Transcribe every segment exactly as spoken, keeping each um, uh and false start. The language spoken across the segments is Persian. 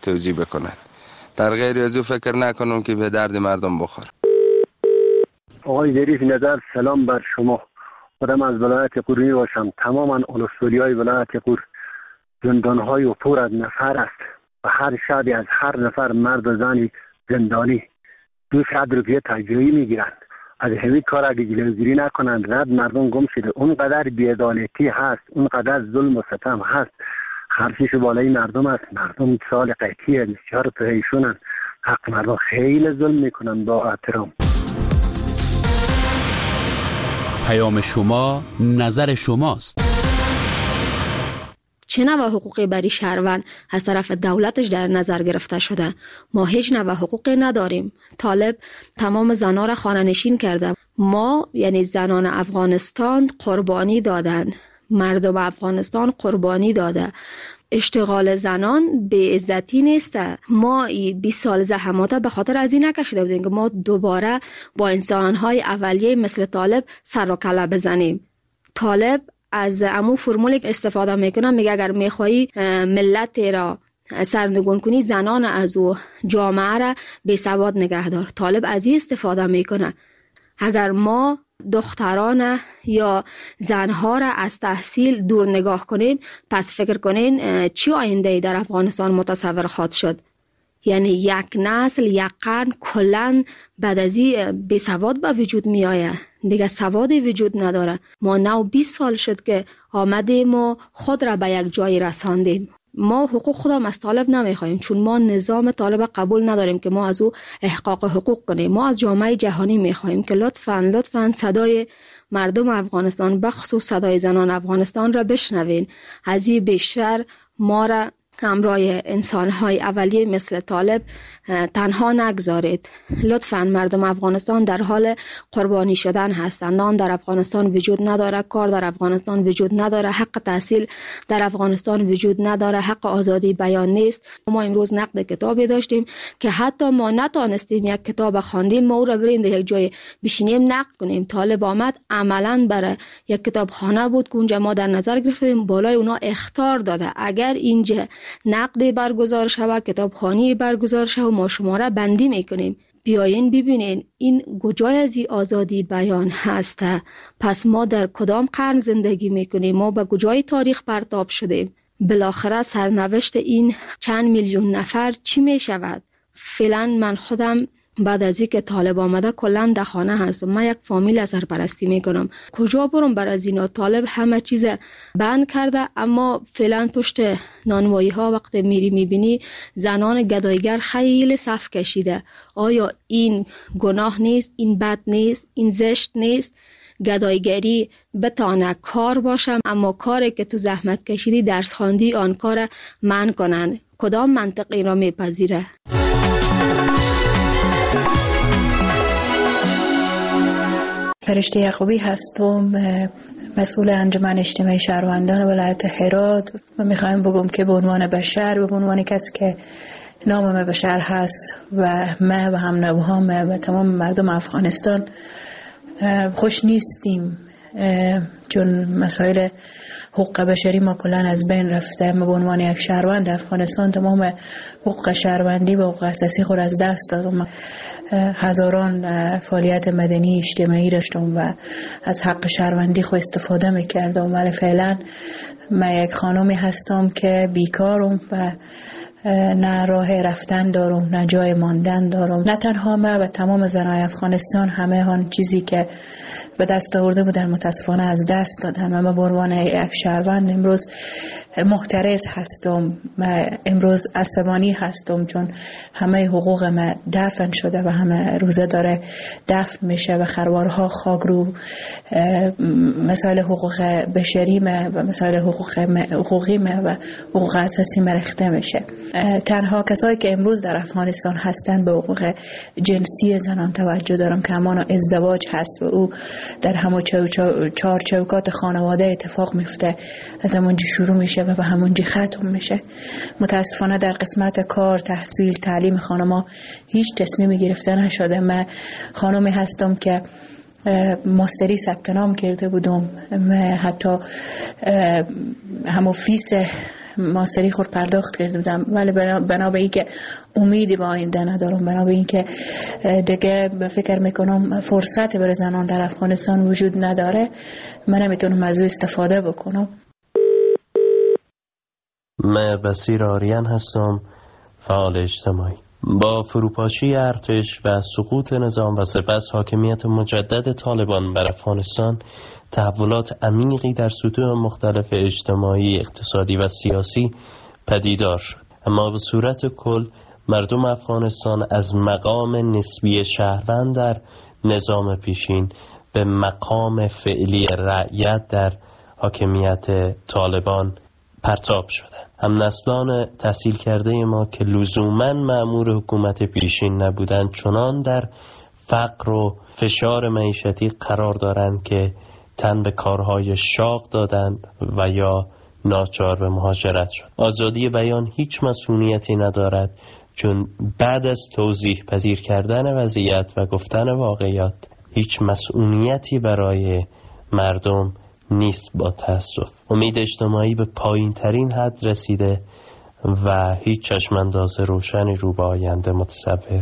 توجیه بکنند. در غیر از او فکر نکنم که به درد مردم بخوره. آقای ظریف نظر، سلام بر شما. خودم از ولایت قور می باشم. تماما اولسولی های ولایت قور زندان های و پر از نفر است و هر شبی از هر نفر مرد و زنی زندانی دو صد روپیه تجربی می گیرند. از همین کار اگه جلوگیری نکنند رد مردم گم شده. اونقدر بی‌عدالتی هست، اونقدر ظلم و ستم هست، خرجش بالای مردم است. مردم سال قحطیه، بسیار پریشونن، حق مردم خیلی ظلم میکنن. با احترام. پیام شما، نظر شماست. چه نوع حقوقی برای شهروند از طرف دولتش در نظر گرفته شده؟ ما هیچ نوع حقوقی نداریم. طالب تمام زنها را خانه نشین کرده. ما یعنی زنان افغانستان قربانی دادن، مردم افغانستان قربانی داده. اشتغال زنان به عزتی نیسته. ما بیست سال زحمات به خاطر از این نکشیده بودیم که ما دوباره با انسانهای اولیه مثل طالب سر و کله بزنیم. طالب از امو فرمولی استفاده میکنه، میگه اگر میخوایی ملت را سرنگون کنی زنان از او جامعه را بی سواد نگه دار. طالب از این استفاده میکنه. اگر ما دختران یا زنها را از تحصیل دور نگاه کنیم، پس فکر کنین چی آینده در افغانستان متصور خواهد شد؟ یعنی یک نسل، یک قرن کلن بعد از این بی سواد به وجود می آید. دیگه سوادی وجود نداره. ما نو بیست سال شد که آمدیم و خود را به یک جایی رساندیم. ما حقوق خودم از طالب نمیخوایم، چون ما نظام طالب قبول نداریم که ما از او احقاق حقوق کنیم. ما از جامعه جهانی میخوایم که لطفاً لطفاً صدای مردم افغانستان، بخصوص صدای زنان افغانستان را بشنوین. از این بیشتر ما را همراه انسان‌های اولیه مثل طالب تنها نگذارید. لطفاً مردم افغانستان در حال قربانی شدن هستند. نان در افغانستان وجود نداره، کار در افغانستان وجود نداره، حق تحصیل در افغانستان وجود نداره، حق آزادی بیان نیست. ما امروز نقد کتابی داشتیم که حتی ما نتانستیم یک کتاب خواندیم ما او را بریم در یک جای بشینیم نقد کنیم. طالب آمد عملاً برای یک کتابخانه بود که اونجا ما در نظر گرفتیم، بالای اونا اخطار داده اگر اینجا نقد برگزار شود، کتابخانه برگزار شود، ما شما را بندی میکنیم. بیاین ببینین این کجای از این آزادی بیان هست. پس ما در کدام قرن زندگی میکنیم؟ ما به کجای تاریخ پرتاب شدیم؟ بالاخره سرنوشت این چند میلیون نفر چی میشود؟ فعلا من خودم بعد از اینکه طالب آمده کلا در خانه هستم. من یک فامیل سرپرستی میکنم. کجا برم برای اینا؟ طالب همه چیز بند کرده، اما فعلا پشت نانوایی ها وقتی میری میبینی زنان گدایگر خیلی صف کشیده. آیا این گناه نیست؟ این بد نیست؟ این زشت نیست؟ گدایگری بتانه کار باشم، اما کاری که تو زحمت کشیدی درس خواندی آن کار من کنن. کدام منطق این را میپذیره؟ فرشته یعقوبی هستم، مسئول انجمن اجتماعی شهروندان ولایت هرات و میخوایم بگم که به عنوان بشر و به عنوان کسی که نام بشر هست و ما و هم نوهام و تمام مردم افغانستان خوش نیستیم، چون مسائل حقوق بشری ما کلن از بین رفته. ما به عنوان یک شهروند افغانستان تمام حقوق شهروندی و حقوق اساسی خود از دست دادم. هزاران فعالیت مدنی اجتماعی داشتم و از حق شهروندی خود استفاده میکردم، ولی فعلا من یک خانمی هستم که بیکارم و نه راه رفتن دارم، نه جای ماندن دارم. نه تنها من و تمام زنای افغانستان همه آن چیزی که به دست آورده بودن متاسفانه از دست دادن و من به عنوان یک شهروند امروز محترز هستم و امروز عصبانی هستم، چون همه حقوق من دفن شده و همه روزه داره دفن میشه و خروارها خاک رو مسائل حقوق بشری من و مسائل حقوق حقوقی من و حقوق اساسی من ریخته میشه. تنها کسایی که امروز در افغانستان هستن به حقوق جنسی زنان توجه دارم که همان ازدواج هست و او در همون چهار چوکات خانواده اتفاق میفته، از همونجا شروع میشه و به همونجا ختم میشه. متاسفانه در قسمت کار، تحصیل، تعلیم خانما هیچ تصمیمی گرفته نشده. من خانمی هستم که ماستری ثبت نام کرده بودم، من حتی همون فیس ما سری خور پرداخت کرده بودم، ولی بنا به این که امیدی با آینده ندارم، بنا به این که دیگه فکر میکنم فرصت برای زنان در افغانستان وجود نداره، من نمیتونم از او استفاده بکنم. من بصیر آریان هستم، فعال اجتماعی. با فروپاشی ارتش و سقوط نظام و سپس حاکمیت مجدد طالبان بر افغانستان، تحولات عمیقی در سطوح مختلف اجتماعی، اقتصادی و سیاسی پدیدار شد. اما به صورت کل مردم افغانستان از مقام نسبی شهروند در نظام پیشین به مقام فعلی رعیت در حاکمیت طالبان پرتاب شده. هم نسلان تحصیل کرده ما که لزوماً مأمور حکومت پیشین نبودند چنان در فقر و فشار معیشتی قرار دارند که تن به کارهای شاق دادند و یا ناچار به مهاجرت شد. آزادی بیان هیچ مسئولیتی ندارد، چون بعد از توضیح پذیر کردن وضعیت و گفتن واقعیت هیچ مسئولیتی برای مردم نیست. با تأسف امید اجتماعی به پایین ترین حد رسیده و هیچ چشمانداز روشنی رو به آینده متصور.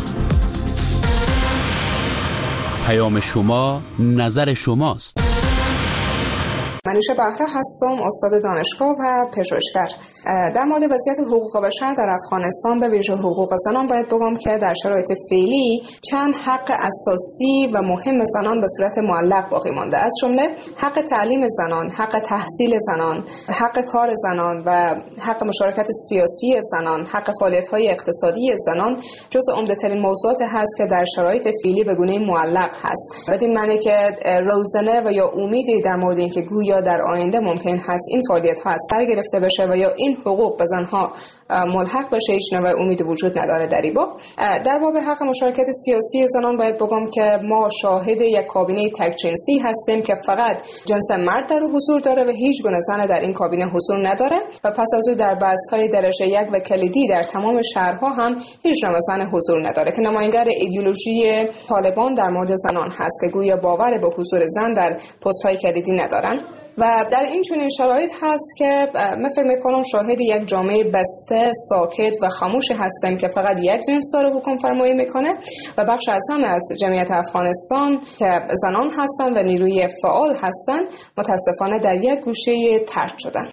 پیام شما، نظر شماست. منوشه بهره هستم، استاد دانشگاه و پژوهشگر. در مورد وضعیت حقوق بشر در افغانستان به ویژه حقوق زنان باید بگم که در شرایط فعلی چند حق اساسی و مهم زنان به صورت معلق باقی مانده، از جمله حق تعلیم زنان، حق تحصیل زنان، حق کار زنان و حق مشارکت سیاسی زنان، حق فعالیت‌های اقتصادی زنان جزو عمده‌ترین موضوعات هست که در شرایط فعلی به گونه معلق هست. بدین معنی که روزنه و یا امیدی در مورد اینکه گویا در آینده ممکن هست این فعالیت ها از سر گرفته بشه و یا این حقوق به زنها ملحق بشه، هیچ نوع امید وجود نداره در این باب. در باب حق مشارکت سیاسی زنان باید بگم که ما شاهد یک کابینه تک جنسی هستیم که فقط جنس مرد در حضور داره و هیچ گونه زن در این کابینه حضور نداره و پس از او در بست‌های درجه یک و کلیدی در تمام شهرها هم هیچ نوع زن حضور نداره که نماینگر ایدئولوژی طالبان در مورد زنان هست که گویا باور به حضور زن در پست‌های کلیدی ندارن. و در این چنین شرایط هست که من فکر میکنم شاهد یک جامعه بسته، ساکت و خاموش هستیم که فقط یک جنس داره حکم فرمایی میکنه و بخش از همه از جمعیت افغانستان که زنان هستند و نیروی فعال هستند متاسفانه در یک گوشه ترک شدن.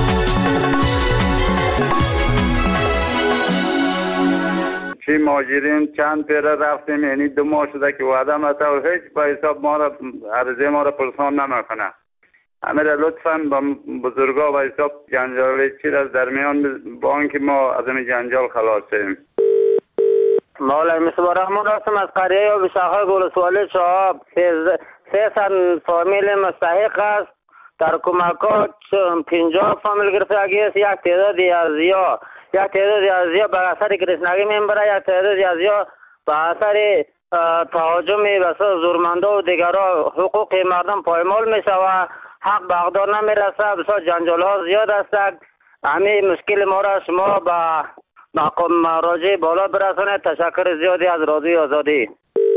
چی ماجرین چند پیره رفتیم، یعنی دو ماه شده که وعده متا و هیچ با حساب ما را عرضه ما را پرسان نمیکنه. همه را لطفاً با بزرگا و حساب جنجالی چیز از درمیان با آنکه ما از این جنجال خلاص شیم. مولای مصباح رحمان هستم از قریه و بشاخه گلسوالی چهاب. سیصد فامیل مستحق است. در کمکات پنجاه فامیل گرفتگی است. یک تعدادی از یا یک تعدادی از یا به اثر گرسنگی میبره، یک تعدادی از یا به اثر تهاجم بسیار زورمنده و دیگرها حقوق مردم پایمال میشه و حق به اقدار نمیرسه. بسیار جنجال ها زیاد است. همین مشکل ما را شما به مقام مراجع بالا برسانید. تشکر زیادی از رادیوی آزادی.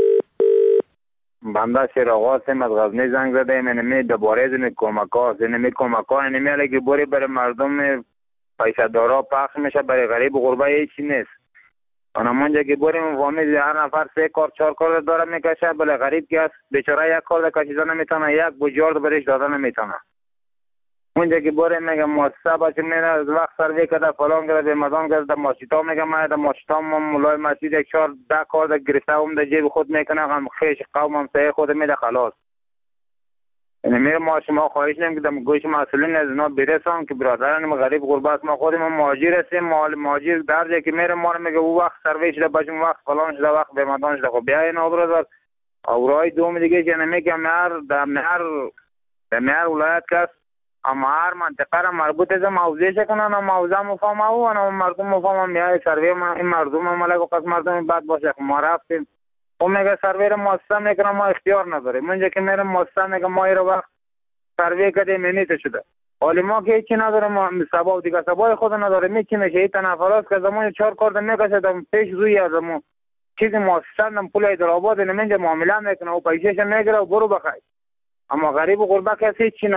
بنده شیر آغاز هم از غزنی زنگ زده ایم. اینمی دوباره از این کمک ها اینمی کمک ها اینمی علیه بوری برای مردم پیسه دارا پخش میشه، برای غریب و غربه هیچی نیست. اونمونجا که بریم فامیل هر نفر سه کار چهار کار داره میکشه، بله غریب که است بیچاره یک کار کشیده نمیتونه، یک بجارد برش داده نمیتونه. اونجا که بریم میگه مؤسسه باشه میره از وقت سروی کرده فلان کرده به مردم کرده ماشیتا میگه ما در ماشیتا ما مولای مسجد یک چهار ده کار در گرفته هم در جیب خود میکنه، هم خیش قوم هم سعی خود میده خلاص. یعنی میره ما شما خواهش نیم که در گوش مسئولین از اینا برسان که برادران غریب غربت ما خودیم مهاجر هستیم. مهاجر در جایی که میره ما رو میگه او وقت سروی شده باشیم، وقت فلان شده، وقت به مدان شده. خب بیا اینا برادر اورای دوم دیگه که نمیگه مهر در مهر در مهر ولایت کس اما هر منطقه را مربوط از موضوع شکنن و موضوع مفهوم او و مردم مفهوم میای سروی ما این مردم ملک و پس مردم بعد باشه. ما رفتیم او میگه سروی را مؤسسه میکنه، ما اختیار نداریم. منجا که میره مؤسسه میگه ما ایرا وقت سروی کردیم اینیت شده، حالی ما که هیچی نداریم، ما سبا دیگه سبای خود نداریم. میچی میشه این تنفراز که زمان چهار کارد میکشه پیش روی از زمان چیزی مؤسسه دم پول ایدرآباد اینجا معامله میکنه و پیشش میگیره و برو بخیر. اما غریب و غربه کسی هیچی نداره.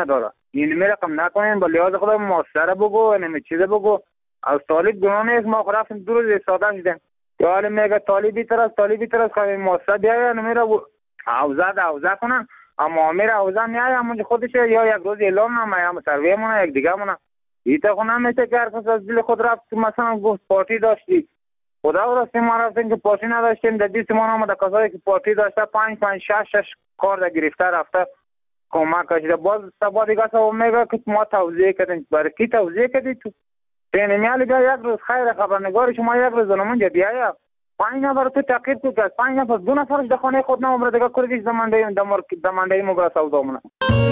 این می رقم نکنین با لحاظ خدا ماستره بگو نمی چیزه بگو از طالب گناه نیست. ما خود رفتیم دو روز ساده شدیم یا حالی میگه طالبی تر از طالبی تر از خواهی ماستر بیایی نمیره حوزه ده حوزه کنن اما میره حوزه میایی همونجا خودش یا یک روز اعلام نمه یا سرویه مونه یک دیگه مونه ایتا خونه میشه که هر کس از دل خود رفت مثلا گفت پارتی داشتی خدا راستی ما رفتیم که پارتی نداشتیم در دیست ما نامده کسایی که پارتی داشته پنج پنج شش شش کار در گرفته رفته کمک کشیده باز سبا دیگه سبا میگه که ما توضیح کردیم برای کی توضیح کردی تو این میالی بیا یک روز خیر خبرنگار شما یک روز زنمون بیایا پنج نفر تو تقیب تو که پنج نفر دو نفرش در خانه خود نمبر دیگه کردیش زمانده زمانده مبرا سودا مونه.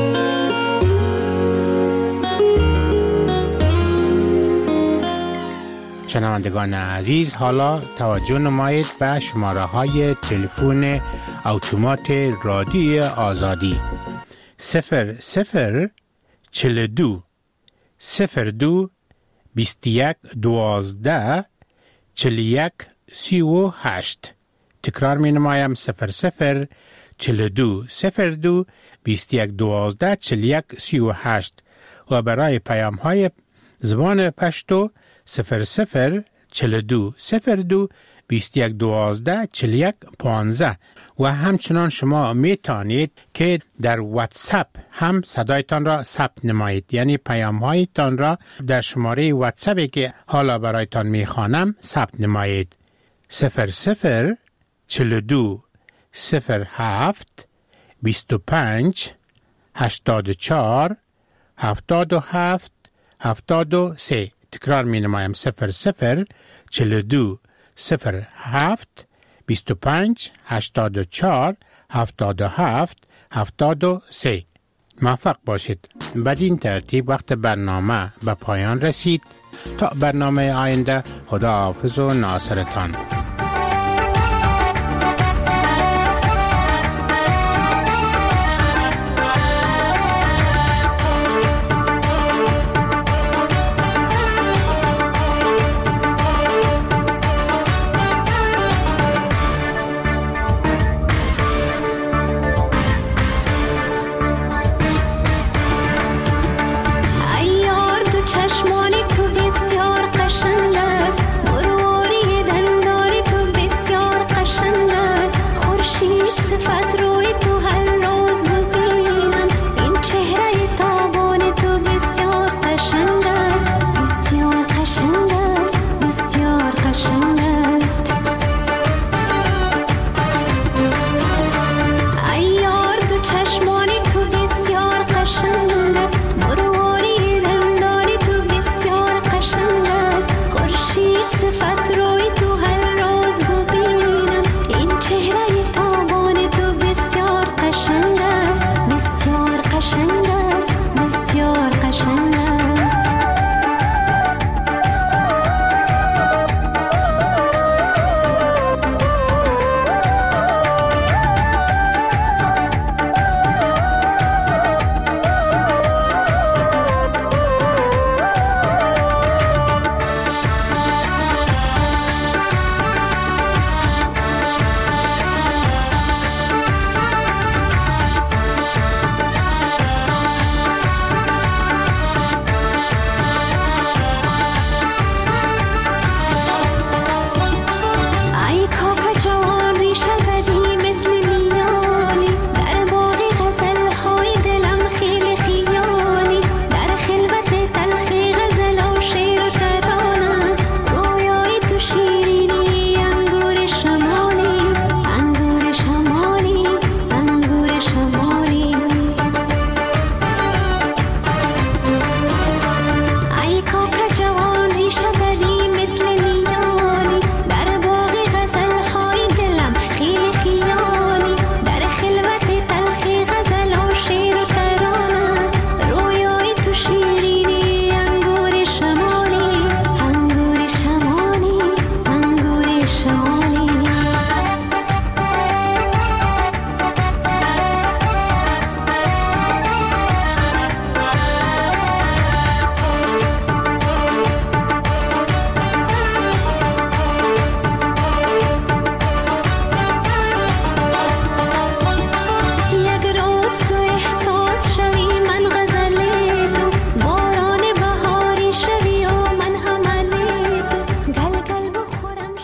شنوندگان عزیز حالا توجه نمایید به شماره های تلفن اتومات رادیوی آزادی صفر صفر چل دو صفر دو بیست یک دوازده چل یک سی و هشت. تکرار می نمایم صفر صفر چل دو صفر دو بیست یک دوازده چل یک سی و هشت و برای پیام های زبان پشتو صفر صفر چل دو صفر دو بیست یک دوازده چل یک پانزده. و همچنان شما می توانید که در واتساپ هم صدایتان را ثبت نمایید، یعنی پیام هایتان را در شماره واتساپی که حالا برایتان می خوانم ثبت نمایید. صفر صفر چل دو صفر هفت بیست و پنج هشتاد و چهار هفتاد و هفت هفتاد و سه. تکرار می نمایم صفر صفر چل دو صفر هفت بیست و پنج هشتاد و چهار هفتاد و هفت هفتاد و سه. موفق باشید. بدین ترتیب وقت برنامه به پایان رسید. تا برنامه آینده خدا حافظ و ناصرتان.